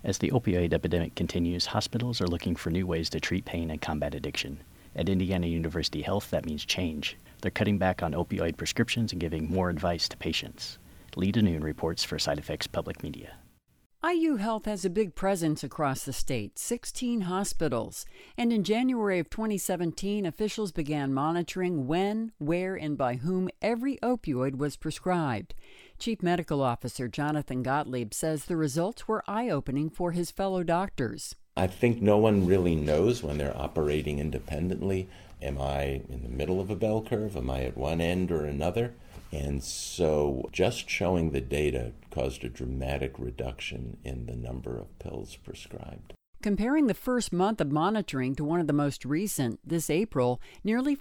As the opioid epidemic continues, hospitals are looking for new ways to treat pain and combat addiction. At Indiana University Health, that means change. They're cutting back on opioid prescriptions and giving more advice to patients. Lee DeNoon reports for Side Effects Public Media. IU Health has a big presence across the state, 16 hospitals. And in January of 2017, officials began monitoring when, where, and by whom every opioid was prescribed. Chief Medical Officer Jonathan Gottlieb says the results were eye-opening for his fellow doctors. I think no one really knows when they're operating independently. Am I in the middle of a bell curve? Am I at one end or another? And so just showing the data caused a dramatic reduction in the number of pills prescribed. Comparing the first month of monitoring to one of the most recent, this April, nearly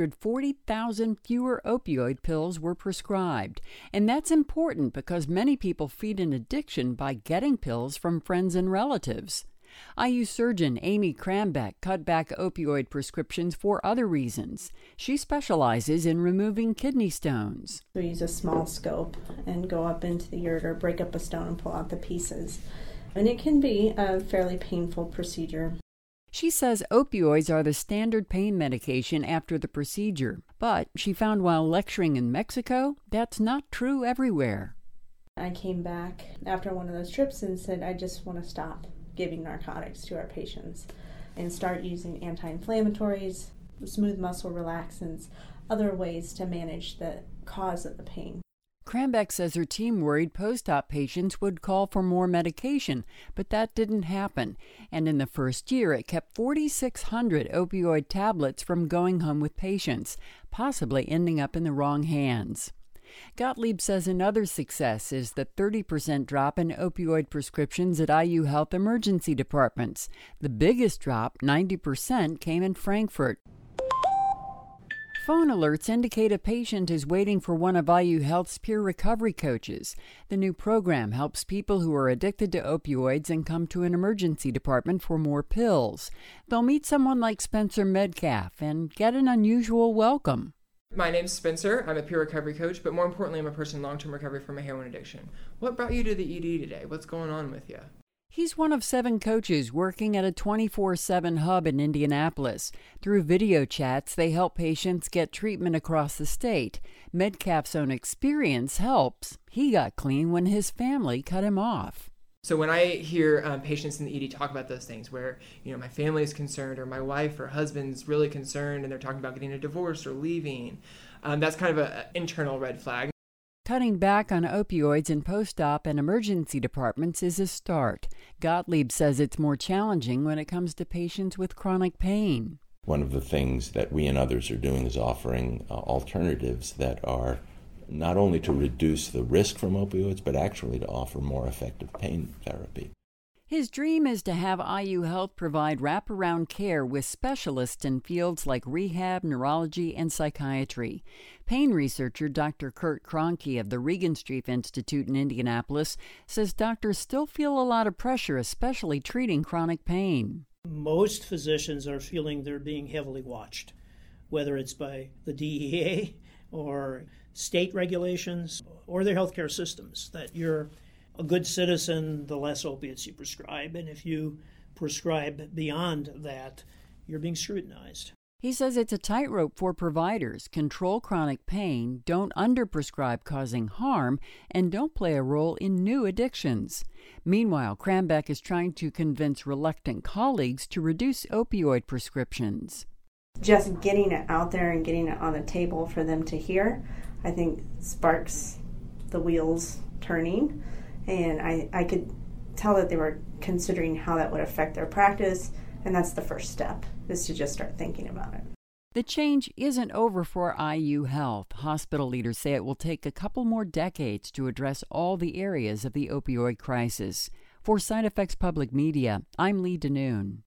440,000 fewer opioid pills were prescribed. And that's important because many people feed an addiction by getting pills from friends and relatives. IU surgeon Amy Krambeck cut back opioid prescriptions for other reasons. She specializes in removing kidney stones. We use a small scope and go up into the ureter, break up a stone, and pull out the pieces. And it can be a fairly painful procedure. She says opioids are the standard pain medication after the procedure. But she found while lecturing in Mexico, that's not true everywhere. I came back after one of those trips and said, I just want to stop giving narcotics to our patients and start using anti-inflammatories, smooth muscle relaxants, other ways to manage the cause of the pain. Krambeck says her team worried post-op patients would call for more medication, but that didn't happen. And in the first year, it kept 4,600 opioid tablets from going home with patients, possibly ending up in the wrong hands. Gottlieb says another success is the 30% drop in opioid prescriptions at IU Health emergency departments. The biggest drop, 90%, came in Frankfurt. Phone alerts indicate a patient is waiting for one of IU Health's peer recovery coaches. The new program helps people who are addicted to opioids and come to an emergency department for more pills. They'll meet someone like Spencer Medcalf and get an unusual welcome. My name's Spencer. I'm a peer recovery coach, but more importantly, I'm a person in long-term recovery from a heroin addiction. What brought you to the ED today? What's going on with you? He's one of 7 coaches working at a 24/7 hub in Indianapolis. Through video chats, they help patients get treatment across the state. Medcalf's own experience helps. He got clean when his family cut him off. So when I hear patients in the ED talk about those things where, my family is concerned or my wife or husband's really concerned and they're talking about getting a divorce or leaving, that's kind of an internal red flag. Cutting back on opioids in post-op and emergency departments is a start. Gottlieb says it's more challenging when it comes to patients with chronic pain. One of the things that we and others are doing is offering alternatives that are not only to reduce the risk from opioids, but actually to offer more effective pain therapy. His dream is to have IU Health provide wraparound care with specialists in fields like rehab, neurology, and psychiatry. Pain researcher Dr. Kurt Kroenke of the Regan Street Institute in Indianapolis says doctors still feel a lot of pressure, especially treating chronic pain. Most physicians are feeling they're being heavily watched, whether it's by the DEA or state regulations or their healthcare systems, that you're a good citizen the less opiates you prescribe, and if you prescribe beyond that, you're being scrutinized. He says it's a tightrope for providers. Control chronic pain, don't underprescribe causing harm, and don't play a role in new addictions. Meanwhile, Krambeck is trying to convince reluctant colleagues to reduce opioid prescriptions. Just getting it out there and getting it on the table for them to hear, I think sparks the wheels turning. And I could tell that they were considering how that would affect their practice, and that's the first step, is to just start thinking about it. The change isn't over for IU Health. Hospital leaders say it will take a couple more decades to address all the areas of the opioid crisis. For Side Effects Public Media, I'm Lee DeNoon.